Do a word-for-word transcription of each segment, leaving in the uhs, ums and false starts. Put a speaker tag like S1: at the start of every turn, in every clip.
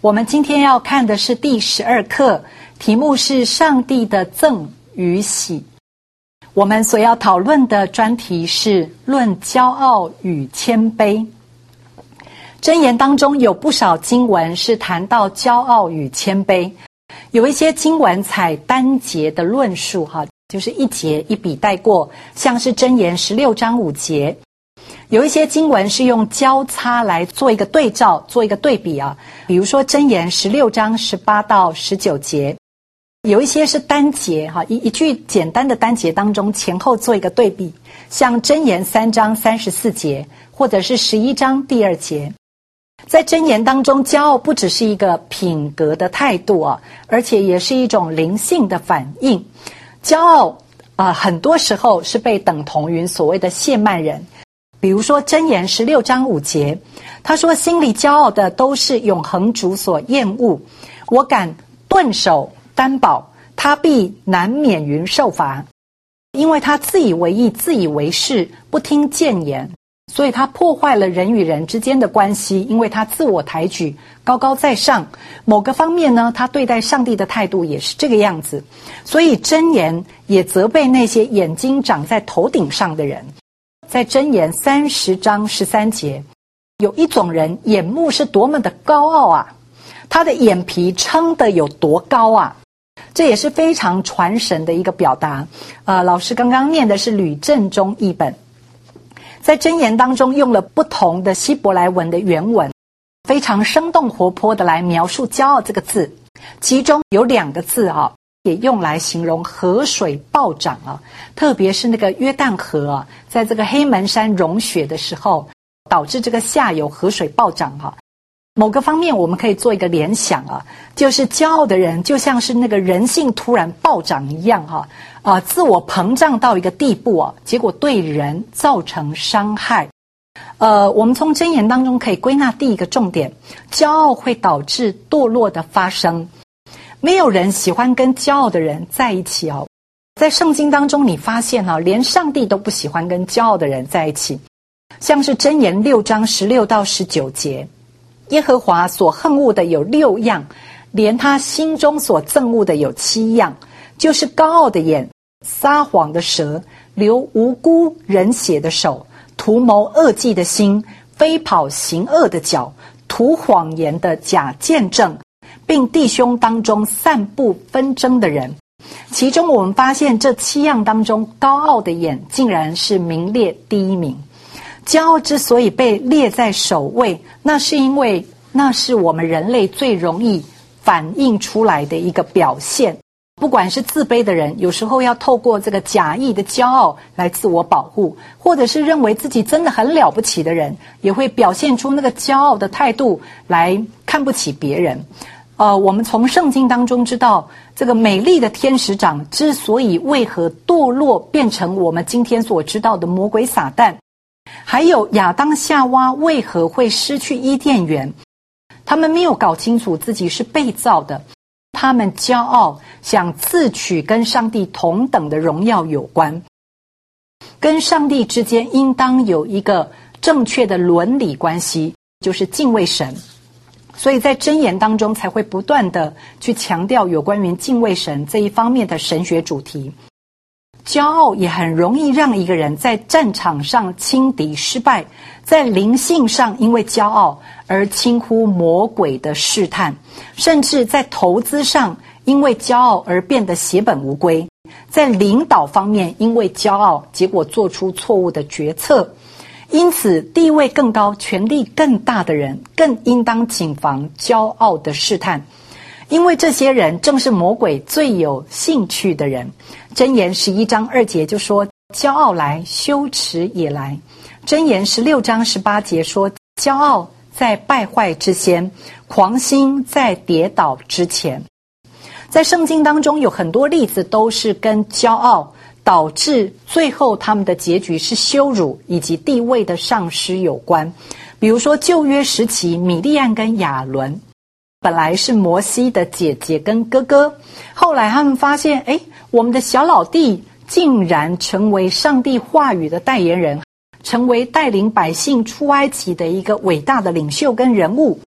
S1: 我们今天要看的是第十二课，题目是上帝的赠与喜。我们所要讨论的专题是论骄傲与谦卑。箴言当中有不少经文是谈到骄傲与谦卑，有一些经文采单节的论述，就是一节一笔带过，像是箴言十六章五节。有一些经文是用交叉来做一个对照，做一个对比啊。比如说箴言十六章十八到十九节，有一些是单节哈，一一句简单的单节当中前后做一个对比，像箴言三章三十四节，或者是十一章第二节。在箴言当中，骄傲不只是一个品格的态度啊，而且也是一种灵性的反应。骄傲啊、呃，很多时候是被等同于所谓的亵慢人。比如说箴言十六章五节，他说心里骄傲的都是永恒主所厌恶，我敢顿首担保，他必难免于受罚，因为他自以为义，自以为是，不听谏言，所以他破坏了人与人之间的关系，因为他自我抬举，高高在上。某个方面呢，他对待上帝的态度也是这个样子，所以箴言也责备那些眼睛长在头顶上的人。在箴言三十章十三节，有一种人眼目是多么的高傲啊，他的眼皮撑得有多高啊，这也是非常传神的一个表达。呃，老师刚刚念的是吕正中译本，在箴言当中用了不同的希伯来文的原文，非常生动活泼的来描述骄傲这个字，其中有两个字啊，也用来形容河水暴涨啊，特别是那个约旦河啊，在这个黑门山融雪的时候，导致这个下游河水暴涨啊。某个方面我们可以做一个联想啊，就是骄傲的人就像是那个人性突然暴涨一样哈、啊，呃，自我膨胀到一个地步啊，结果对人造成伤害。呃，我们从箴言当中可以归纳第一个重点，骄傲会导致堕落的发生。没有人喜欢跟骄傲的人在一起哦。在圣经当中你发现哦，连上帝都不喜欢跟骄傲的人在一起。像是箴言六章十六到十九节，耶和华所恨恶的有六样，连他心中所憎恶的有七样，就是高傲的眼，撒谎的舌，流无辜人血的手，图谋恶计的心，飞跑行恶的脚，吐谎言的假见证，并弟兄当中散布纷争的人。其中我们发现这七样当中，高傲的眼竟然是名列第一名。骄傲之所以被列在首位，那是因为那是我们人类最容易反映出来的一个表现。不管是自卑的人，有时候要透过这个假意的骄傲来自我保护，或者是认为自己真的很了不起的人，也会表现出那个骄傲的态度来看不起别人。呃，我们从圣经当中知道，这个美丽的天使长之所以为何堕落，变成我们今天所知道的魔鬼撒旦，还有亚当夏娃为何会失去伊甸园，他们没有搞清楚自己是被造的，他们骄傲，想自取跟上帝同等的荣耀有关。跟上帝之间应当有一个正确的伦理关系，就是敬畏神。所以在箴言当中才会不断的去强调有关于敬畏神这一方面的神学主题。骄傲也很容易让一个人在战场上轻敌失败，在灵性上因为骄傲而轻忽魔鬼的试探，甚至在投资上因为骄傲而变得血本无归，在领导方面因为骄傲结果做出错误的决策。因此地位更高权力更大的人更应当谨防骄傲的试探，因为这些人正是魔鬼最有兴趣的人。箴言十一章二节就说，骄傲来，羞耻也来。箴言十六章十八节说，骄傲在败坏之先，狂心在跌倒之前。在圣经当中有很多例子都是跟骄傲导致最后他们的结局是羞辱以及地位的丧失有关。比如说旧约时期，米利暗跟亚伦本来是摩西的姐姐跟哥哥，后来他们发现，诶，我们的小老弟竟然成为上帝话语的代言人，成为带领百姓出埃及的一个伟大的领袖跟人物。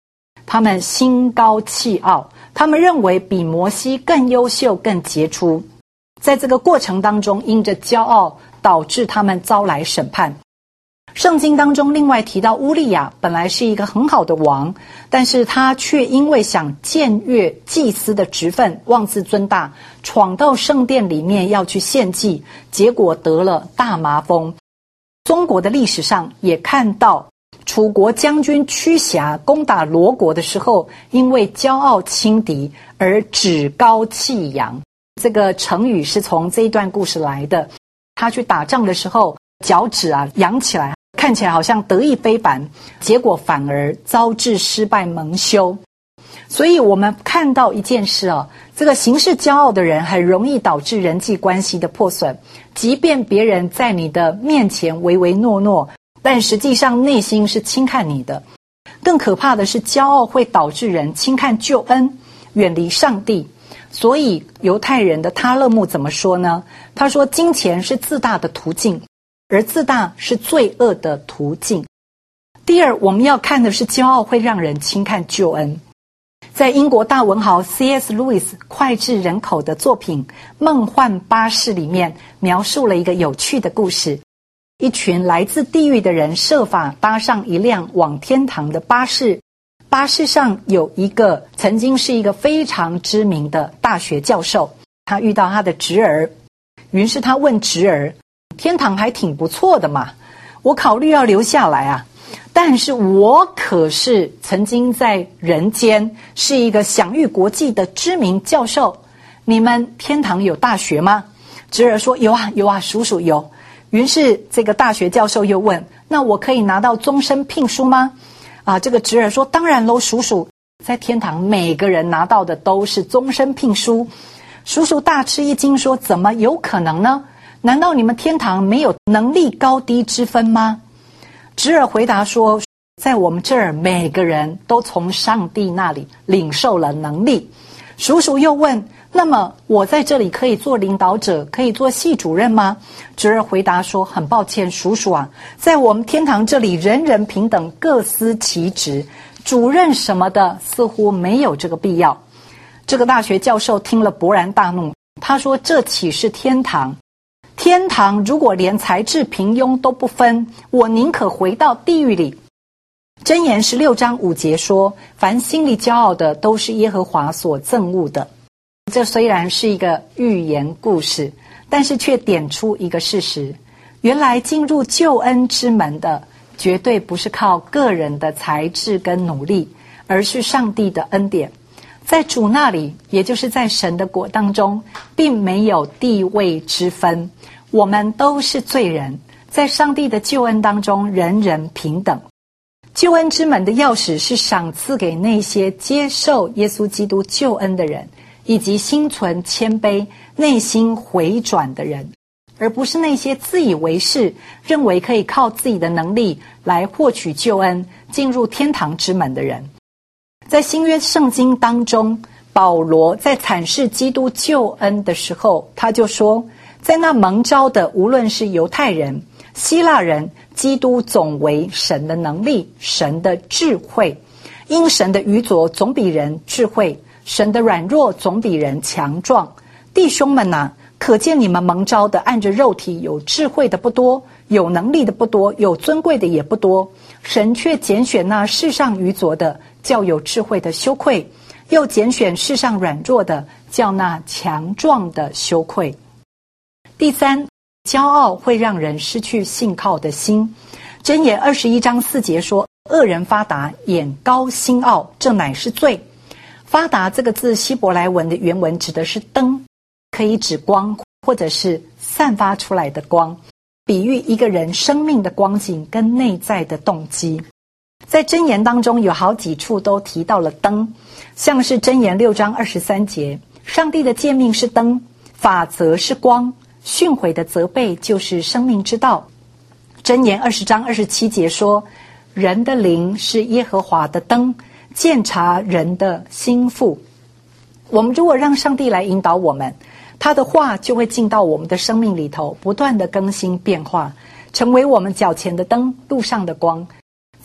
S1: 他们心高气傲，他们认为比摩西更优秀更杰出，在这个过程当中因着骄傲导致他们遭来审判。圣经当中另外提到乌利亚本来是一个很好的王，但是他却因为想僭越祭司的职分，妄自尊大，闯到圣殿里面要去献祭，结果得了大麻风。中国的历史上也看到楚国将军屈瑕攻打罗国的时候，因为骄傲轻敌而趾高气扬，这个成语是从这一段故事来的。他去打仗的时候脚趾啊扬起来，看起来好像得意非凡，结果反而遭致失败蒙羞。所以我们看到一件事哦，这个行事骄傲的人很容易导致人际关系的破损，即便别人在你的面前唯唯诺诺，但实际上内心是轻看你的。更可怕的是，骄傲会导致人轻看救恩，远离上帝。所以犹太人的他勒木怎么说呢？他说金钱是自大的途径，而自大是罪恶的途径。第二，我们要看的是骄傲会让人轻看救恩。在英国大文豪 C S Lewis 脍炙人口的作品《梦幻巴士》里面描述了一个有趣的故事。一群来自地狱的人设法搭上一辆往天堂的巴士，巴士上有一个曾经是一个非常知名的大学教授，他遇到他的侄儿，于是他问侄儿，天堂还挺不错的嘛，我考虑要留下来啊，但是我可是曾经在人间是一个享誉国际的知名教授，你们天堂有大学吗？侄儿说有啊有啊，叔叔有。于是这个大学教授又问，那我可以拿到终身聘书吗？啊，这个侄儿说当然喽，叔叔，在天堂每个人拿到的都是终身聘书。叔叔大吃一惊说，怎么有可能呢？难道你们天堂没有能力高低之分吗？侄儿回答说，在我们这儿每个人都从上帝那里领受了能力。叔叔又问，那么我在这里可以做领导者，可以做系主任吗？侄儿回答说，很抱歉叔叔啊，在我们天堂这里人人平等，各司其职，主任什么的似乎没有这个必要。这个大学教授听了勃然大怒，他说，这岂是天堂？天堂如果连才智平庸都不分，我宁可回到地狱里。箴言十六章五节说，凡心里骄傲的都是耶和华所憎恶的。这虽然是一个寓言故事，但是却点出一个事实，原来进入救恩之门的绝对不是靠个人的才智跟努力，而是上帝的恩典。在主那里，也就是在神的国当中，并没有地位之分，我们都是罪人，在上帝的救恩当中人人平等。救恩之门的钥匙是赏赐给那些接受耶稣基督救恩的人，以及心存谦卑、内心回转的人，而不是那些自以为是、认为可以靠自己的能力来获取救恩、进入天堂之门的人。在新约圣经当中，保罗在阐释基督救恩的时候，他就说，在那蒙召的，无论是犹太人、希腊人，基督总为神的能力、神的智慧，因神的愚拙总比人智慧，神的软弱总比人强壮。弟兄们啊，可见你们蒙召的按着肉体有智慧的不多，有能力的不多，有尊贵的也不多，神却拣选那世上愚拙的，叫有智慧的羞愧，又拣选世上软弱的，叫那强壮的羞愧。第三，骄傲会让人失去信靠的心。箴言二十一章四节说，恶人发达，眼高心傲，这乃是罪。发达这个字希伯来文的原文指的是灯，可以指光，或者是散发出来的光，比喻一个人生命的光景跟内在的动机。在箴言当中有好几处都提到了灯，像是箴言六章二十三节，上帝的诫命是灯，法则是光，训诲的责备就是生命之道。箴言二十章二十七节说，人的灵是耶和华的灯，鉴察人的心腹。我们如果让上帝来引导我们，他的话就会进到我们的生命里头，不断的更新变化，成为我们脚前的灯，路上的光。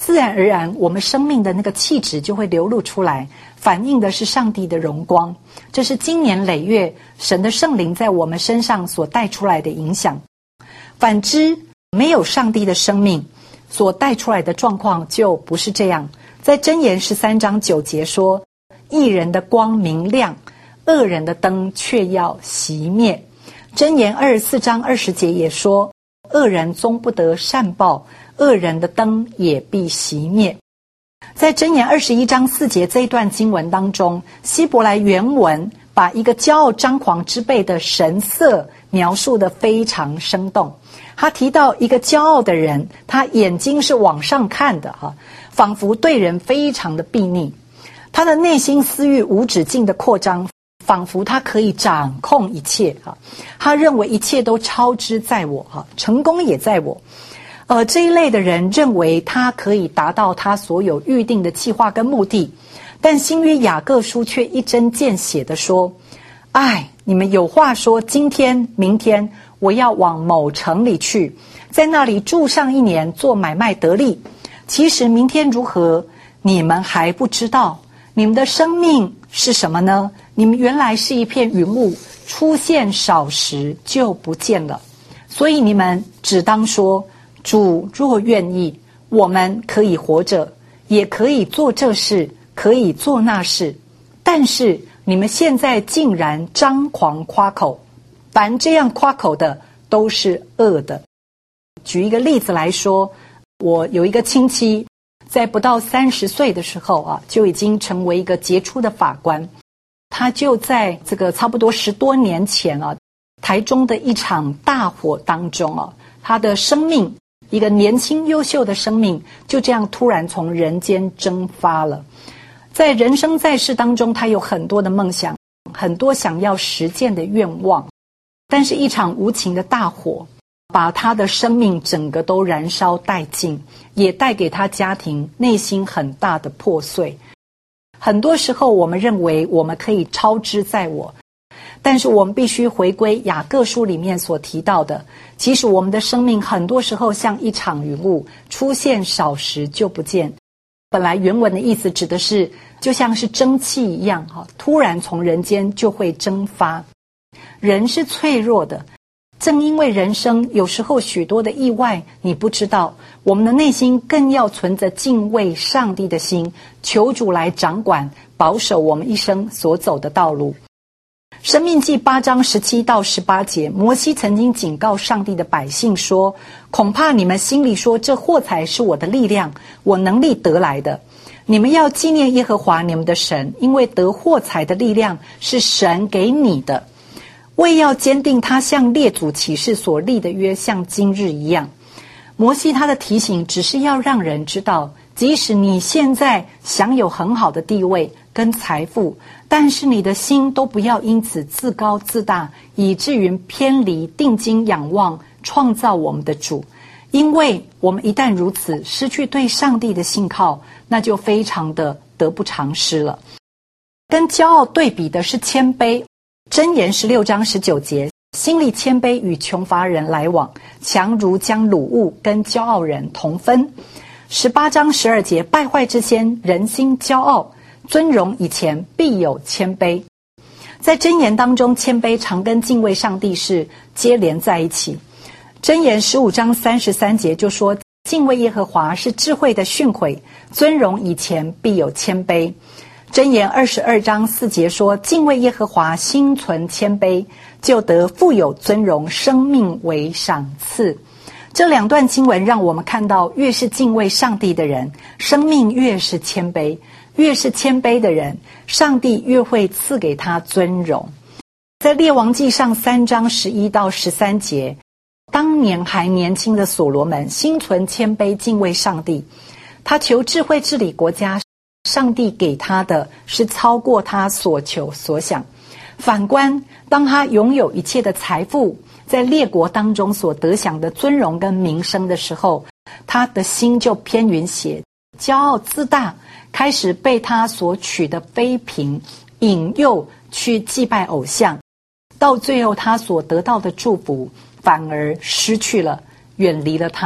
S1: 自然而然我们生命的那个气质就会流露出来，反映的是上帝的荣光。这是经年累月神的圣灵在我们身上所带出来的影响。反之，没有上帝的生命所带出来的状况就不是这样。在箴言十三章九节说，义人的光明亮，恶人的灯却要熄灭。箴言二十四章二十节也说，恶人终不得善报，恶人的灯也必熄灭。在箴言二十一章四节这一段经文当中，希伯来原文把一个骄傲张狂之辈的神色描述得非常生动。他提到一个骄傲的人，他眼睛是往上看的哈，仿佛对人非常的悖逆，他的内心私欲无止境的扩张，仿佛他可以掌控一切哈，他认为一切都超之在我哈，成功也在我。呃，这一类的人认为他可以达到他所有预定的计划跟目的，但新约雅各书却一针见血地说，哎，你们有话说，今天明天我要往某城里去，在那里住上一年，做买卖得利。其实明天如何，你们还不知道。你们的生命是什么呢？你们原来是一片云雾，出现少时就不见了。所以你们只当说，主若愿意，我们可以活着，也可以做这事，可以做那事。但是你们现在竟然张狂夸口，凡这样夸口的都是恶的。举一个例子来说，我有一个亲戚，在不到三十岁的时候啊，就已经成为一个杰出的法官。他就在这个差不多十多年前啊，台中的一场大火当中啊，他的生命，一个年轻优秀的生命，就这样突然从人间蒸发了。在人生在世当中，他有很多的梦想，很多想要实践的愿望，但是一场无情的大火把他的生命整个都燃烧殆尽，也带给他家庭内心很大的破碎。很多时候我们认为我们可以超之在我，但是我们必须回归雅各书里面所提到的，其实我们的生命很多时候像一场云雾，出现少时就不见。本来原文的意思指的是就像是蒸汽一样，突然从人间就会蒸发。人是脆弱的，正因为人生有时候许多的意外你不知道，我们的内心更要存着敬畏上帝的心，求主来掌管保守我们一生所走的道路。申命记八章十七到十八节，摩西曾经警告上帝的百姓说，恐怕你们心里说，这货财是我的力量，我能力得来的。你们要纪念耶和华你们的神，因为得货财的力量是神给你的，为要坚定他向列祖起誓所立的约，像今日一样。摩西他的提醒只是要让人知道，即使你现在享有很好的地位跟财富，但是你的心都不要因此自高自大，以至于偏离定睛仰望创造我们的主。因为我们一旦如此，失去对上帝的信靠，那就非常的得不偿失了。跟骄傲对比的是谦卑。箴言十六章十九节，心里谦卑与穷乏人来往，强如将掳物跟骄傲人同分。十八章十二节，败坏之先，人心骄傲，尊荣以前必有谦卑。在箴言当中，谦卑常跟敬畏上帝是接连在一起。箴言十五章三十三节就说，敬畏耶和华是智慧的训诲，尊荣以前必有谦卑。箴言二十二章四节说，敬畏耶和华，心存谦卑，就得富有尊荣，生命为赏赐。这两段经文让我们看到，越是敬畏上帝的人，生命越是谦卑，越是谦卑的人，上帝越会赐给他尊荣。在列王记上三章十一到十三节，当年还年轻的所罗门心存谦卑，敬畏上帝，他求智慧治理国家，上帝给他的是超过他所求所想。反观当他拥有一切的财富，在列国当中所得享的尊荣跟名声的时候，他的心就偏云邪，骄傲自大，开始被他所取的妃嫔引诱去祭拜偶像，到最后他所得到的祝福反而失去了，远离了他，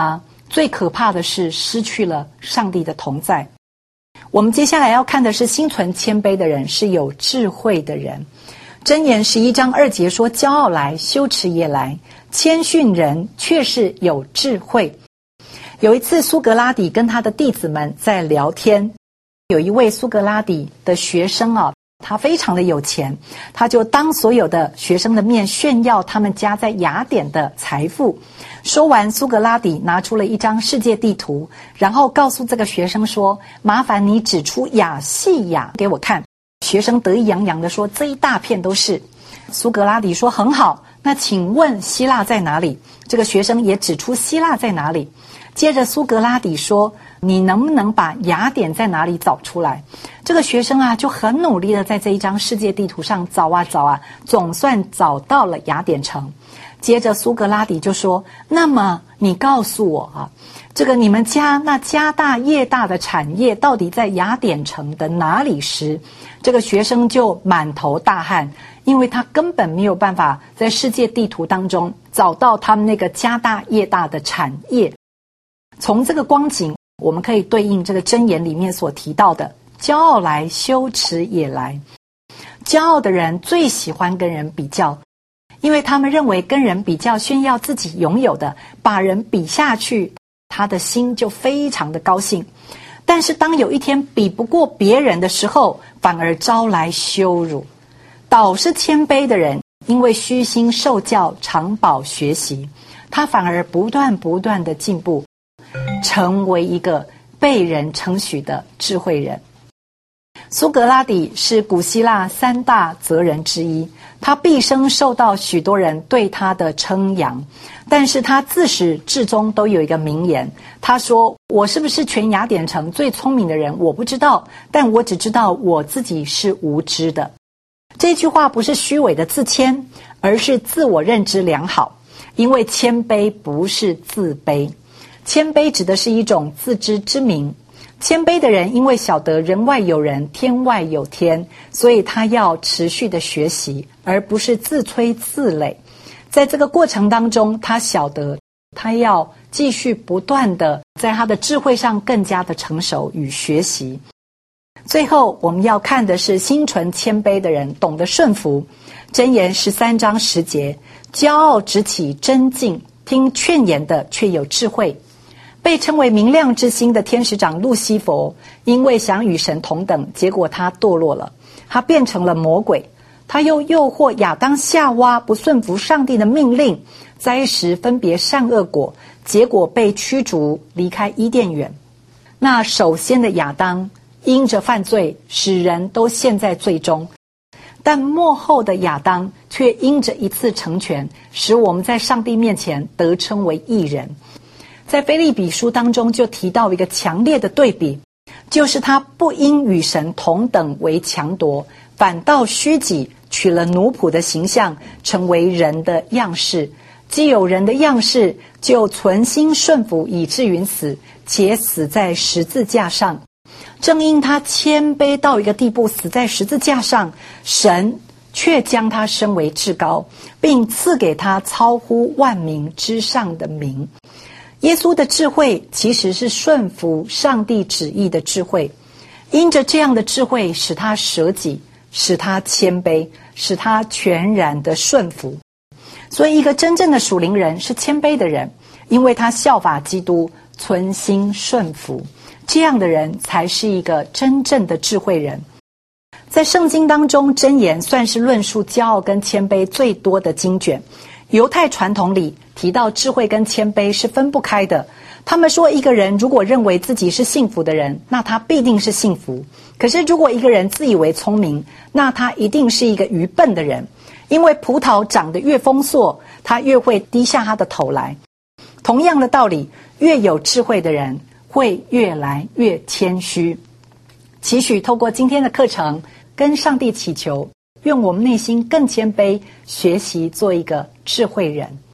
S1: 最可怕的是失去了上帝的同在。我们接下来要看的是心存谦卑的人是有智慧的人。箴言十一章二节说，骄傲来，羞耻也来，谦逊人却是有智慧。有一次苏格拉底跟他的弟子们在聊天，有一位苏格拉底的学生啊，他非常的有钱，他就当所有的学生的面炫耀他们家在雅典的财富。说完，苏格拉底拿出了一张世界地图，然后告诉这个学生说，麻烦你指出亚细亚给我看。学生得意洋洋地说，这一大片都是。苏格拉底说，很好，那请问希腊在哪里？这个学生也指出希腊在哪里。接着苏格拉底说，你能不能把雅典在哪里找出来？这个学生啊就很努力的在这一张世界地图上找啊找啊，总算找到了雅典城。接着苏格拉底就说，那么你告诉我啊，这个你们家那家大业大的产业到底在雅典城的哪里时，这个学生就满头大汗，因为他根本没有办法在世界地图当中找到他们那个家大业大的产业。从这个光景，我们可以对应这个箴言里面所提到的，骄傲来，羞耻也来。骄傲的人最喜欢跟人比较，因为他们认为跟人比较炫耀自己拥有的，把人比下去，他的心就非常的高兴。但是当有一天比不过别人的时候，反而招来羞辱。倒是谦卑的人，因为虚心受教，常保学习，他反而不断不断的进步，成为一个被人称许的智慧人。苏格拉底是古希腊三大哲人之一，他毕生受到许多人对他的称扬，但是他自始至终都有一个名言，他说，我是不是全雅典城最聪明的人我不知道，但我只知道我自己是无知的。这句话不是虚伪的自谦，而是自我认知良好，因为谦卑不是自卑，谦卑指的是一种自知之明。谦卑的人因为晓得人外有人，天外有天，所以他要持续的学习，而不是自吹自擂。在这个过程当中，他晓得他要继续不断的在他的智慧上更加的成熟与学习。最后我们要看的是心存谦卑的人懂得顺服。箴言十三章十节，骄傲直起真境，听劝言的却有智慧。被称为明亮之星的天使长路西弗，因为想与神同等，结果他堕落了，他变成了魔鬼。他又诱惑亚当夏娃不顺服上帝的命令，摘食分别善恶果，结果被驱逐离开伊甸园。那首先的亚当因着犯罪，使人都陷在罪中，但末后的亚当却因着一次成全，使我们在上帝面前得称为义人。在腓立比书当中就提到一个强烈的对比，就是他不因与神同等为强夺，反倒虚己，取了奴仆的形象，成为人的样式。既有人的样式，就存心顺服，以至于死，且死在十字架上。正因他谦卑到一个地步，死在十字架上，神却将他升为至高，并赐给他超乎万民之上的名。耶稣的智慧其实是顺服上帝旨意的智慧，因着这样的智慧，使他舍己，使他谦卑，使他全然的顺服。所以一个真正的属灵人是谦卑的人，因为他效法基督，存心顺服，这样的人才是一个真正的智慧人。在圣经当中，箴言算是论述骄傲跟谦卑最多的经卷。犹太传统里提到智慧跟谦卑是分不开的。他们说一个人如果认为自己是幸福的人，那他必定是幸福。可是如果一个人自以为聪明，那他一定是一个愚笨的人。因为葡萄长得越丰硕，他越会低下他的头来。同样的道理，越有智慧的人会越来越谦虚。期许透过今天的课程，跟上帝祈求，愿我们内心更谦卑，学习做一个智慧人。